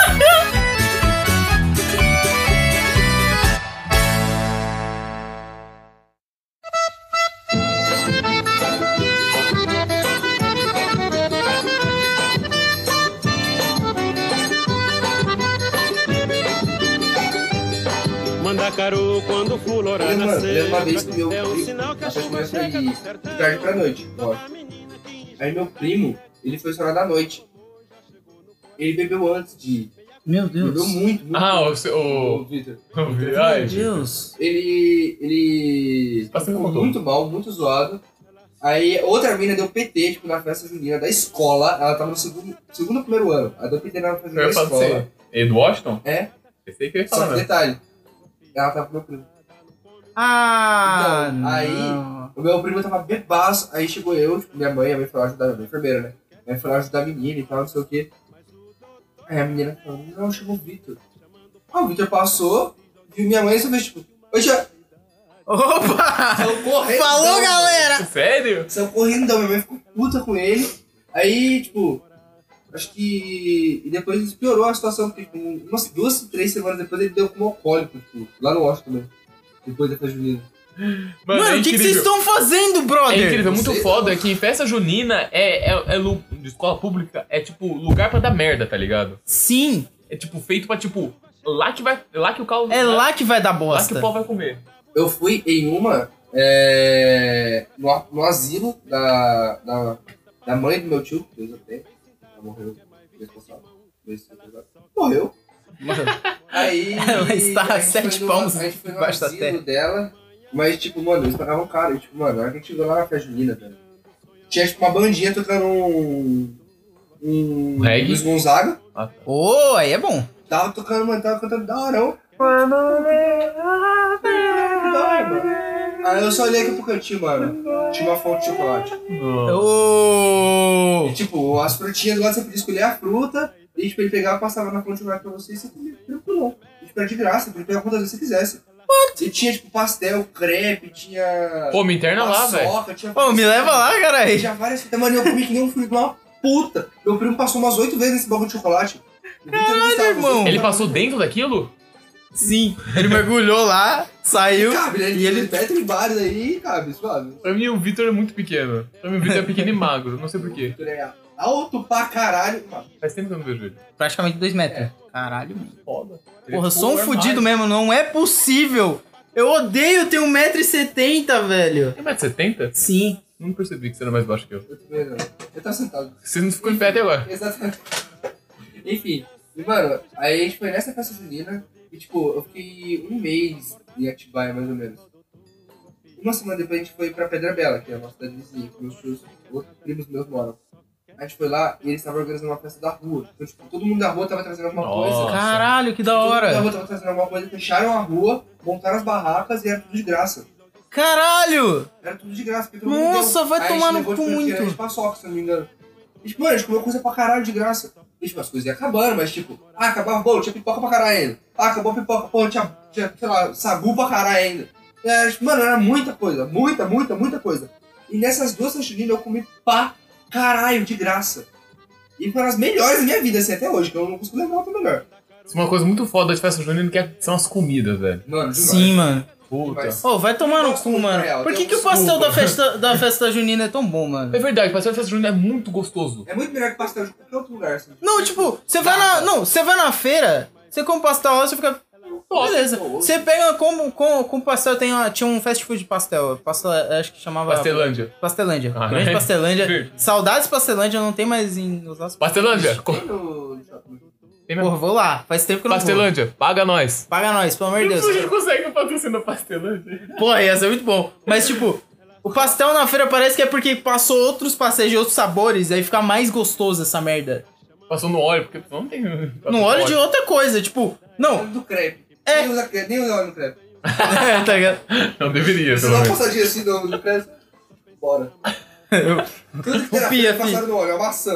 Mandacaru, quando o fulora Mano, nascer, lembro uma vez que meu é um primo, sinal que a a festa chuva foi chega de tá certo. tarde pra noite, lógico. Aí meu primo, ele foi estourar da noite. Ele bebeu antes de ir. Meu Bebeu Deus. muito. Ah, o o Vitor. Ai, Meu Deus. Ele Passa ficou com tudo. muito mal, muito zoado. Aí outra mina deu PT, tipo, na festa junina da escola. Ela tava no segundo primeiro ano. Ela deu PT na festa eu junina ia da falar de escola. você. Ed Washington? É, Pensei que eu ia só falar, que né? detalhe. Ela tava com meu primo. Ah, Então, aí- não. O meu primo tava bebaço, aí chegou eu, tipo, minha mãe foi lá ajudar, minha enfermeira, né? Aí foi lá ajudar a menina e tal, não sei o quê. Aí a menina falou, não, chegou o Vitor. Ah, o Vitor passou, viu minha mãe e só fez tipo, oi, tia. Opa! Saiu correndo. Falou, galera! Sério? Saiu correndo, minha mãe ficou puta com ele. Aí, tipo, acho que... E depois piorou a situação, porque tipo, umas 2, 3 semanas depois ele deu como alcoólico, tipo, lá no Washington também. Depois da festa junina. Mano, Mano, é o que incrível. vocês estão fazendo, É brother? incrível, muito Vocês foda não- que em festa junina de escola pública é tipo lugar pra dar merda, tá ligado? Sim, É tipo feito pra tipo, lá que o carro. é lá que vai dar Lá que bosta. o pau vai comer. Eu fui em uma, no asilo da mãe do meu tio, Deus eu tenho. Ela morreu mês passado. Morreu. Aí. Ela está a a gente 7 foi palmos a gente foi no embaixo da asilo terra. dela, mas tipo, mano, eles pagavam caro. E, tipo, mano, na hora que a gente chegou lá na festa junina, velho. tinha tipo uma bandinha tocando Reggae? Luiz Gonzaga. Ah, tá. Ô, aí é bom. Tava tocando, mano, tava cantando da hora, mano. Aí eu só olhei aqui pro cantinho, mano. Tinha uma fonte de chocolate. Ô! E, tipo, as frutinhas lá você podia escolher a fruta. E tipo, ele pegava e passava na fonte de chocolate pra você e você comia tranquilo. E tipo, era de graça, podia pegar quantas vezes você quisesse. E tinha, tipo, pastel, crepe, tinha... Pô, me interna lá, velho. paçoca, tinha... Ô, me leva lá, caralho. Tinha várias fitas, mano, eu comi que nem um filho de uma puta. Meu primo passou umas 8 vezes nesse bagulho de chocolate. Caralho, irmão. Ele passou dentro daquilo? Sim, ele mergulhou lá, saiu. Cabe, né? E ele... Perto de bares aí, cabe, suave. Pra mim, o Vitor é muito pequeno. Pra mim, o Vitor é pequeno e magro. Não sei porquê. Alto pra caralho, mano. Faz tempo que eu não vejo ele. Praticamente 2 metros. Caralho, mano. Foda. Porra, eu sou um fudido mesmo, não é possível. Eu odeio ter 1,70m, velho. Tem 1,70m? Sim. Não percebi que você era mais baixo que eu. Eu tava sentado. Você não ficou em pé até agora. Exatamente. Enfim, e mano, aí a gente foi nessa festa junina e tipo, eu fiquei um mês em Atibaia, mais ou menos. Uma semana depois a gente foi pra Pedra Bela, que é uma cidade vizinha, que meus tios, outros primos meus moram. A gente foi lá e eles estavam organizando uma festa da rua. Então, tipo, todo mundo da rua tava trazendo alguma Nossa. coisa. Caralho, que da Todo mundo da hora. rua tava trazendo alguma coisa, fecharam a rua, montaram as barracas e era tudo de graça. Caralho! Era tudo de graça. Porque todo mundo Nossa, deu. vai Aí tomar a no gente levou, cu tipo, muito. refrigerante de paçoca, se não me engano. E, tipo, mano, a gente comeu coisa pra caralho de graça. E, tipo, as coisas iam acabando, mas, tipo, acabava o bolo, tinha pipoca pra caralho ainda. Acabou a pipoca, pô, tinha, sei lá, sagu pra caralho ainda. E, tipo, mano, era muita coisa. Muita coisa. E nessas 2 festas juninas eu comi pra caralho de graça. E foram as melhores da minha vida, assim, até hoje, que eu não consigo lembrar outra melhor. Isso é uma coisa muito foda de festa junina que são as comidas, velho. Mano, demais. Sim, mano. Puta. Demais. Ô, vai tomar no Gosto cu, muito, mano. na real, Por que, tem que o uns pastel desculpa. da festa junina é tão bom, mano? É verdade, pastel de festa junina é muito gostoso. É muito melhor que pastel de qualquer outro lugar, assim. Não, tipo, você vai na. Não, você vai na feira, você come pastel lá, você fica. Beleza. Você pega com pastel, tinha um fast food de pastel. Pastel, acho que chamava. Pastelândia. Pastelândia. Ah, Grande né? Pastelândia. Verde. Saudades Pastelândia, não tem mais em Osasco. Pastelândia. Tem no shopping. Tem mesmo. Porra, vou lá. Faz tempo que eu não vou. Pastelândia, paga nós. Paga nós, pelo amor de Deus. A gente consegue patrocinar Pastelândia. Porra, ia ser muito bom. Mas, tipo, o pastel na feira parece que é porque passou outros pastéis de outros sabores, aí fica mais gostoso essa merda. Passou no óleo, porque não tem... No óleo de outra coisa, tipo... Não, Do crepe. É. Nem usa óleo no crepe. tá ligado? Não deveria, Se pelo dá uma menos. passadinha assim no crepe, bora. Tudo que tem na Fia, frente passaram no óleo, é uma maçã.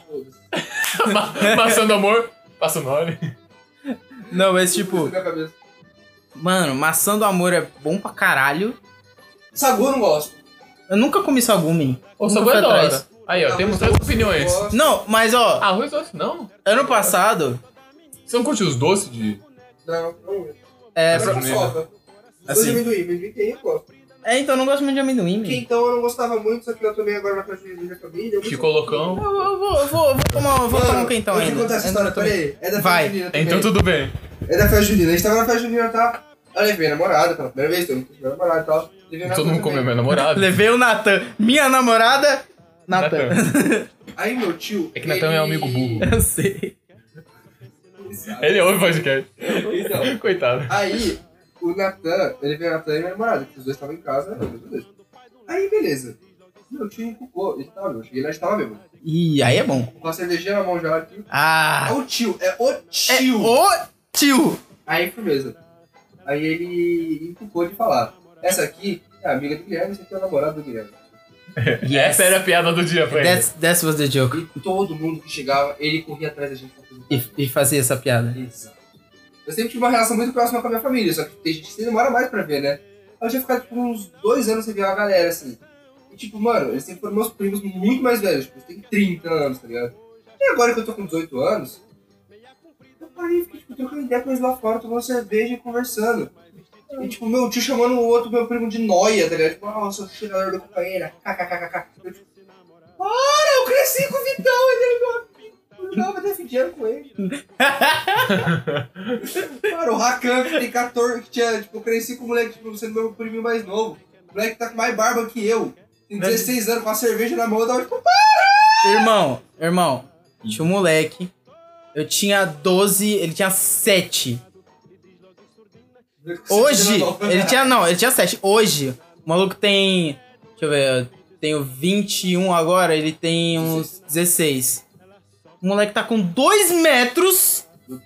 Foda-se. Maçã do amor, passa no óleo. Não, mas tipo... Isso na minha cabeça. Mano, maçã do amor é bom pra caralho. Sagu eu não gosto. Eu nunca comi sagumi. Ô, Nunca sagu fui é da atrás. hora. Aí, ó, temos 3 opiniões. Eu gosto. Não, mas ó, Arroz doce, não? ano passado... Você não curte os doces de... Não. É, Mas paçoca. Assim. Dois de amendoim tem, eu gosto. então eu não gosto muito de amendoim, Que mano. então eu não gostava muito, só que eu tomei agora na festa de minha família. eu Chico Locão. Eu vou tomar um quentão Vou te ainda. contar essa história, peraí. É da festa Vai. junina também. Então tudo bem. É da festa junina. A gente tava na festa junina, tá? Aí levei a namorada pela primeira vez, todo mundo com namorada e tal. Levei a Todo mundo Natan comeu também. meu namorado. Levei o Natan. Minha namorada, Natan. Aí meu tio... É que Natan é um amigo burro. Eu sei. Ele ouve o podcast. Então, Coitado. aí o Natan, ele veio o Natan e minha namorada, que os dois estavam em casa, né? Os dois. Aí beleza. Meu tio encucou, ele tava bêbado. Cheguei lá e tava bêbado. Ih, aí é bom. Com a cervejinha na mão já aqui. Ah, É o tio, é o é tio. o tio. Aí, firmeza. Aí ele encucou de falar. Essa aqui é a amiga do Guilherme, essa aqui é o namorado do Guilherme. Essa era a piada do dia pra ele. That was the joke. E todo mundo que chegava, ele corria atrás da gente pra fazer E fazia essa piada. isso. Eu sempre tive uma relação muito próxima com a minha família, só que tem gente que se demora mais pra ver, né? Eu tinha ficado tipo, uns 2 anos sem ver uma galera, assim. E tipo, mano, eles sempre foram meus primos muito mais velhos, tipo, eles têm 30 anos, tá ligado? E agora que eu tô com 18 anos, eu parei, fiquei tipo, trocando ideia com eles lá fora, tomando cerveja e conversando. E tipo, meu tio chamando o outro, meu primo de noia, tá ligado? Tipo, ah, eu sou cheirador da cocaína, kkkk. Eu tipo, para, eu cresci com o Vitão, ele é meu amigo. Eu tava defendendo com ele. Cara, o Rakan, que tem 14, que tinha, tipo, eu cresci com o moleque, tipo, sendo meu priminho mais novo. O moleque tá com mais barba que eu. Tem 16 anos, com a cerveja na mão, eu tava tipo, Irmão, tinha um moleque. Eu tinha 12, ele tinha 7. Hoje, ele tinha 7. Hoje, o maluco tem, deixa eu ver, tenho 21 agora, ele tem uns 16. O moleque tá com 2 metros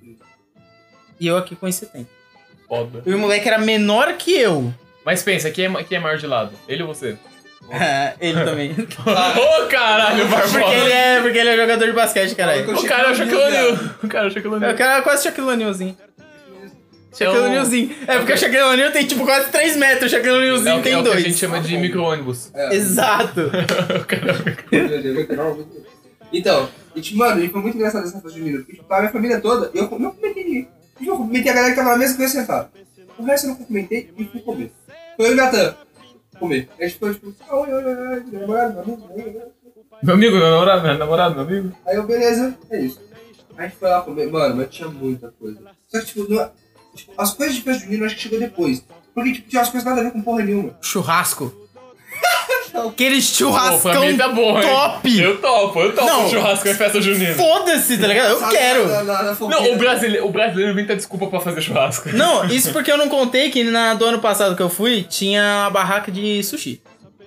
e eu aqui com 1,70. Foda. E o moleque era menor que eu. Mas pensa, quem é maior de lado? Ele ou você? Ele também. Ô, caralho, Barbosa. Porque ele é jogador de basquete, caralho. O cara é o Shaquille O'Neal. O cara é o Shaquille O'Neal. O cara é quase Shaquille O'Nealzinho. Shaquille O'Nealzinho. É porque o Shaquille O'Neal tem tipo quase 3 metros, o Shaquille O'Nealzinho tem 2. É o que a gente chama de micro-ônibus. Exato. O cara é o micro-ônibus. Então, e, tipo, mano, e foi muito engraçado essa festa junina. Porque, tipo, a minha família toda, eu não cumprimentei ninguém. Eu cumprimentei a galera que tava na mesa que eu ia sentar. O resto eu não cumprimentei e fui comer. Foi eu e Natan comer. A gente ficou tipo, oi, meu namorado, meu amigo. Meu amigo, meu namorado, meu amigo. Aí eu, beleza, é isso. Aí a gente foi lá comer, mano, mas tinha muita coisa. Só que, tipo, as coisas de festa junina eu acho que chegou depois. Porque, tipo, tinha umas coisas nada a ver com porra nenhuma. Churrasco. Aquele churrascão Pô, pra mim tá bom, hein? top. Eu topo Não, churrasco em festa junina. Foda-se, tá ligado? Eu Sabe, quero. Não, o brasileiro inventa desculpa pra fazer churrasco. Não, isso porque eu não contei que do ano passado que eu fui, tinha a barraca de sushi.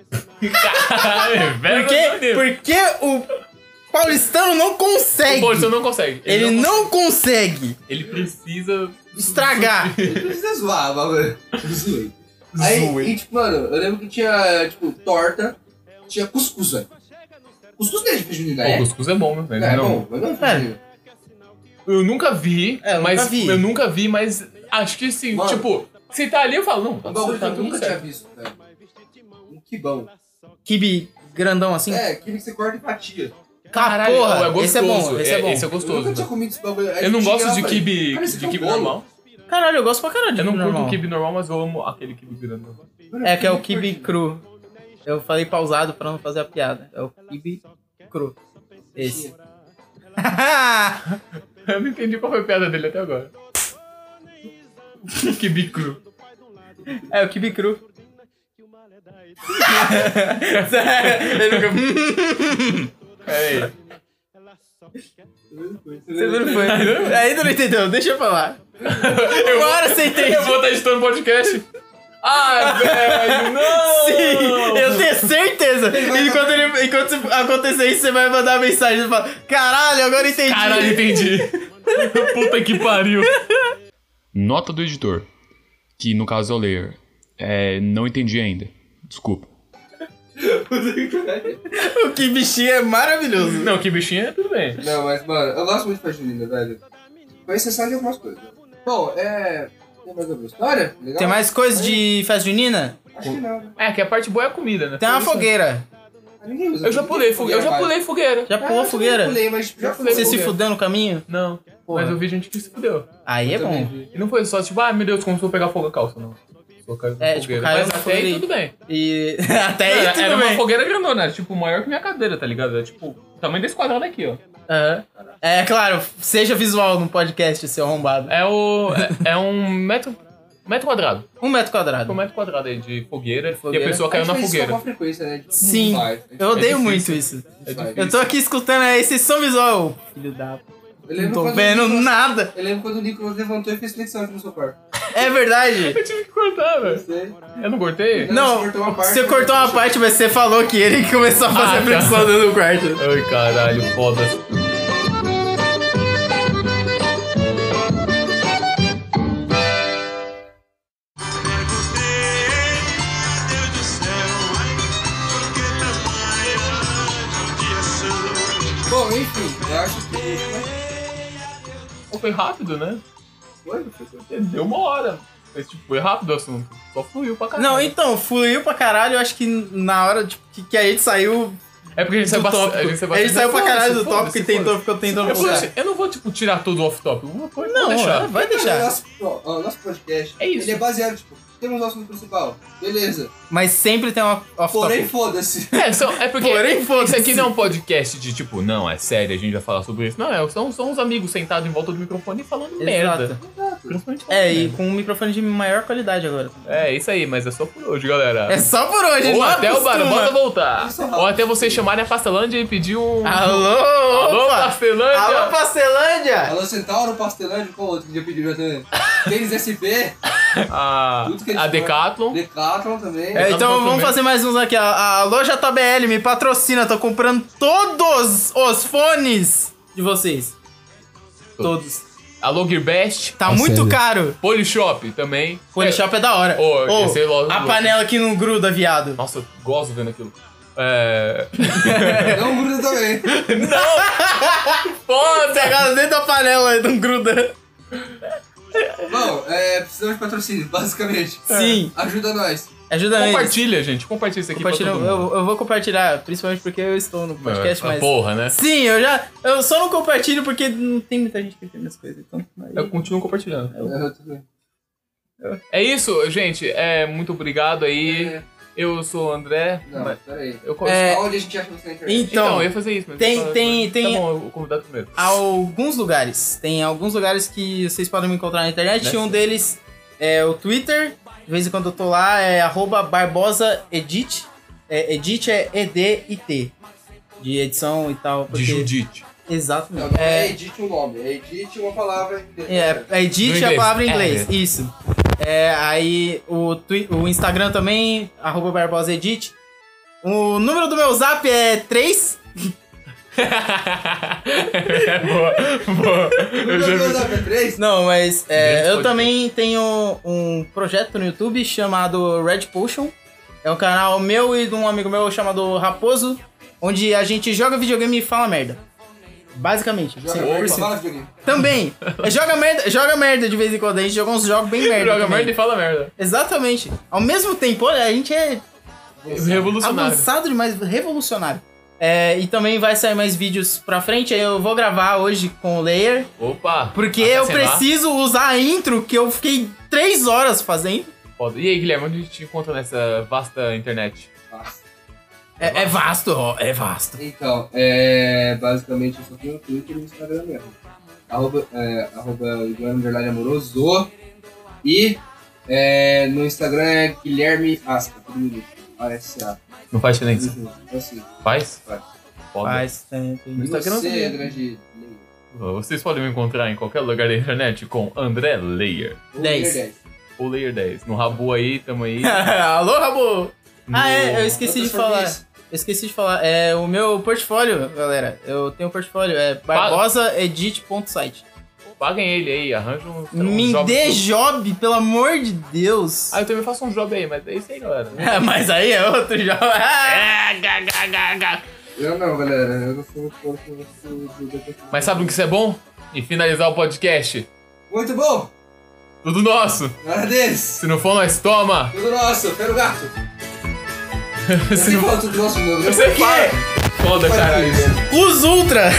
Caralho, velho. Porque o paulistano não consegue. O paulistano não consegue. Ele não consegue Ele precisa estragar. Ele precisa zoar, bagulho. Zoei. Aí, e, tipo, mano, eu lembro que tinha, tipo, torta, tinha cuscuz, velho. Cuscuz não é de festa junina, O cuscuz é bom, né? É bom, mas não é festa junina. Eu nunca vi, eu nunca vi. mas acho que sim. Mano, tipo, se tá ali, eu falo, não, Um bagulho que tá eu tudo nunca tinha certo. visto, velho. Um quibão. Kibe grandão assim. É, quibe que você corta em fatia. Caralho, porra, é gostoso. esse é bom, esse é bom. Esse é Eu nunca gostoso. tinha comido esse bagulho. Aí Eu não cheguei gosto lá, de falei, kibe, cara, isso aqui é um kibe bolo. normal. Caralho, eu gosto pra caralho de Eu não kibe curto normal. o kibe normal, mas eu amo aquele kibe grandão. É que é o kibe cru. Eu falei pausado pra não fazer a piada. É o kibe cru. Esse. Eu não entendi qual foi a piada dele até agora. Kibe cru. É o kibe cru. Ele nunca... Peraí. Você não foi. Ainda não entendeu, deixa eu falar. Agora você entende. Eu vou estar editando o podcast. Ah, velho, não! Sim, eu tenho certeza. E quando acontecer isso, você vai mandar uma mensagem e falar: caralho, agora entendi. Caralho, entendi. Puta que pariu. Nota do editor, que no caso é o Layer. Não entendi ainda. Desculpa. O que bichinho é maravilhoso. Não, que bichinho é tudo bem. Não, mas, mano, eu gosto muito de festa junina, velho. Com exceção de algumas coisas. Bom, tem mais alguma história? Legal? Tem mais coisa de festa junina? Acho que não, né? É, que a parte boa é a comida, né? Tem uma fogueira. Ninguém usa. Eu já pulei fogueira. Já pulou fogueira? Pulei, mas já pulei. Você se fogueira. fudeu no caminho? Não, Porra. mas eu vi gente que se fudeu. Aí é bom. E não foi só tipo, meu Deus, começou a pegar fogo a calça, não. Só caiu na Tipo, fogueira. caiu Mas na até aí fogueira. tudo bem. E até aí Era tudo uma bem. fogueira grandona, era tipo maior que minha cadeira, tá ligado? É tipo, o tamanho desse quadrado aqui, ó. Aham. É claro, seja visual no podcast, seu arrombado. É um metro quadrado. 1 metro quadrado. Um metro quadrado aí de fogueira, Fogueira. e a pessoa caiu na Isso com fogueira. uma frequência, né? Tipo, Sim, faz. eu odeio difícil. muito isso. É difícil. Eu tô aqui escutando a exceção visual. Filho da... Eu Não lembro tô quando vendo o Nicolas- nada. Eu lembro quando o Nicolas levantou e fez flexão aqui no seu quarto. É verdade. Eu tive que cortar, velho. Sei. Eu não cortei? Não, você cortou uma parte, você cortou uma parte, mas você falou que ele que começou a fazer Ah, flexão dentro do quarto. Ai, caralho, foda. Deus do céu, por que tamanha judiação? Bom, enfim, eu acho que... Foi rápido, né? Foi? Deu uma hora. Mas, tipo, foi rápido o assunto. Só fluiu pra caralho. Não, então, fluiu pra caralho. Eu acho que na hora tipo, que a gente saiu É porque a gente saiu do tópico. bastante. A gente saiu pra caralho do Foda-se, tópico e foda-se. ficou tentando Eu, puxar. eu não vou, tipo, tirar tudo off-top. Vou Não, deixar. vai deixar. Nosso podcast, É isso. ele é baseado, tipo, temos o assunto principal, beleza. Mas sempre tem uma Porém, off-topic. foda-se. É porque Porém, foda-se. isso aqui não é um podcast de tipo, não, é sério, a gente vai falar sobre isso. Não, são uns amigos sentados em volta do microfone e falando merda. Principalmente falando É, e merda. com um microfone de maior qualidade agora. É, isso aí, mas é só por hoje, galera. É só por hoje, Ou não até o acostuma. Barbanda voltar. Isso é Ou até vocês chamarem a Pastelândia e pedir um... Alô, Alô, opa! Pastelândia! Alô, Pastelândia! Alô, Centauro, Pastelândia, qual outro que já pediu já também? Tênis SP? Tudo que eles a Decathlon. Decathlon também. É, então vamos também. fazer mais uns aqui. A loja JBL me patrocina. Tô comprando todos os fones de vocês. Todos. Alô, Gearbest. Tá Nossa, muito sério. caro. Polishop também. Polishop é da hora. Ô, esse é louco. A panela que não gruda, viado. Nossa, eu gosto vendo aquilo. Não gruda também. Foda! Pegada dentro da panela, não gruda. Bom, precisamos de patrocínio, basicamente. Sim. Ajuda nós. Ajuda aí. Compartilha, gente. Compartilha isso aqui Compartilha, pra todo mundo. eu vou compartilhar, principalmente porque eu estou no podcast, mas... Porra, né? Sim, eu só não compartilho porque não tem muita gente que entende as coisas, então... aí- Eu continuo compartilhando. Eu também. É isso, gente. Muito obrigado aí. Eu sou o André. Não, mas- peraí. Eu Onde a gente acha você na internet? Então, eu ia fazer isso. Mas tem- Tá bom, o convidado primeiro. alguns lugares. Tem alguns lugares que vocês podem me encontrar na internet. Nessa? Um deles é o Twitter. De vez em quando eu tô lá, é @barbosaedit. Edit é EDIT. De edição e tal. De porque- Judite. Exato Não, mesmo. não é edit um nome, é edit uma palavra. Edit No é a inglês. palavra em inglês. É. Isso. Aí o Instagram também, @barbosaedit. O número do meu zap é 3. Boa. Eu já vi 3? Não, mas Grande eu podcast. também tenho um projeto no YouTube chamado Red Potion. É um canal meu e de um amigo meu chamado Raposo, onde a gente joga videogame e fala merda. Basicamente. Joga 100%. merda, fala videogame. Também. Joga merda de vez em quando. A gente joga uns jogos bem merda. Joga também. merda e fala merda. Exatamente. Ao mesmo tempo, olha, a gente é Revolucionário. avançado demais, revolucionário. E também vai sair mais vídeos pra frente. Aí eu vou gravar hoje com o Layer. Opa. Porque até eu sei lá. preciso usar a intro que eu fiquei 3 horas fazendo. Foda. E aí, Guilherme, onde a gente te encontra nessa vasta internet? Nossa. É vasto, ó. É vasto. Então, basicamente eu só tenho o Twitter e o Instagram mesmo. @, Guilherme Amoroso. E no Instagram é Guilherme Asca, tudo bonito. ASA. Não faz diferença. Assim, Faz? faz. Foda. Faz. E Instagram você, também. grande Vocês podem me encontrar em qualquer lugar da internet com André Layer. 10. Ou Layer 10. No Rabu aí, tamo aí. Alô, Rabo! Eu esqueci de Outras falar. forminhas. Eu esqueci de falar. É o meu portfólio, galera. Eu tenho um portfólio. É barbosaedit.site. Paguem ele aí, arranjam Me job. dê job, pelo amor de Deus. Ah, eu também faço um job aí, mas é isso aí, galera. Mas aí é outro job. Eu não, galera. Eu não sou muito forte nesse... Mas sabe o que isso é bom? E finalizar o podcast. Muito bom! Tudo nosso. Nada deles! Se não for, nós toma. Tudo nosso, quero gato! Se Você não fala tudo nosso, meu. Você fala. Foda, caralho. Os Ultra.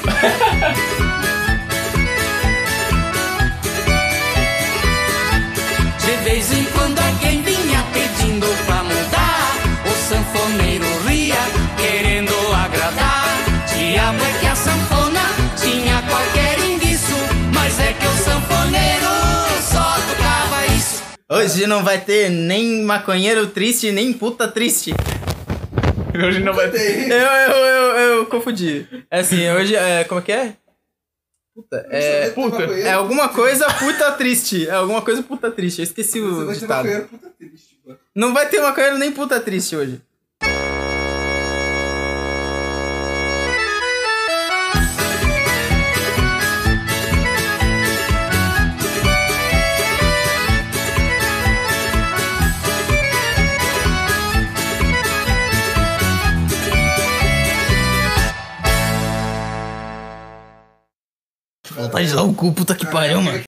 De vez em quando alguém vinha pedindo pra mudar. O sanfoneiro ria, querendo agradar. Diabo é que a sanfona tinha qualquer indício. Mas é que o sanfoneiro só tocava isso. Hoje não vai ter nem maconheiro triste, nem puta triste. Hoje não vai ter. Eu confundi. É assim, hoje como é que é? Puta, Puta. é alguma coisa puta triste. É alguma coisa puta triste. Eu esqueci Você o vai ter ditado. maconheiro puta triste, mano. Não vai ter maconheiro nem puta triste hoje. Vontade de dar o cu, puta que pariu, mano.